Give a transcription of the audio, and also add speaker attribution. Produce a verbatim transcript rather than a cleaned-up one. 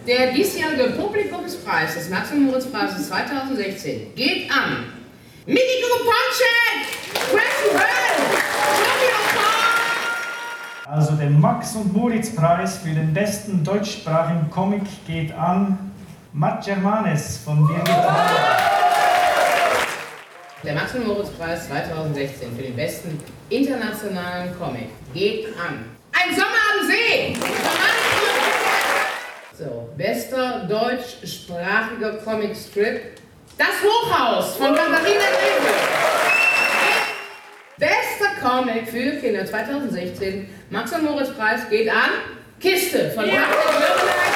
Speaker 1: Der diesjährige Publikumspreis des Max-Moritz-Preises zweitausendsechzehn geht an Mikiko Ponczek, Chris Well,
Speaker 2: Also der Max-und-Moritz-Preis für den besten deutschsprachigen Comic geht an Matt Germanes von Birgit Haller.
Speaker 1: Der Max-Moritz-Preis zweitausendsechzehn für den besten internationalen Comic geht an Ein Sommer am See! So, bester deutschsprachiger Comicstrip Das Hochhaus von Katharina Greve. Bester Comic für Kinder zweitausendsechzehn Max-Moritz-Preis geht an Kiste von Patrick Löwenberg.